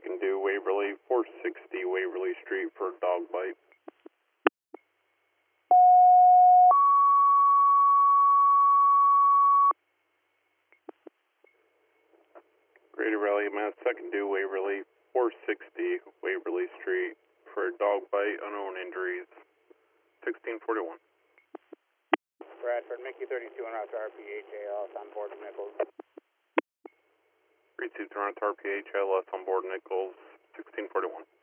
second due Waverly, 460 Waverly Street for a dog bite. Grady Rally, Mass, second due Waverly, 460 Waverly Street for a dog bite, unknown injuries, 1641. Bradford, Mickey 32 en route to RPH ALS on board Nichols. Received around RPH LS on board Nichols, 1641.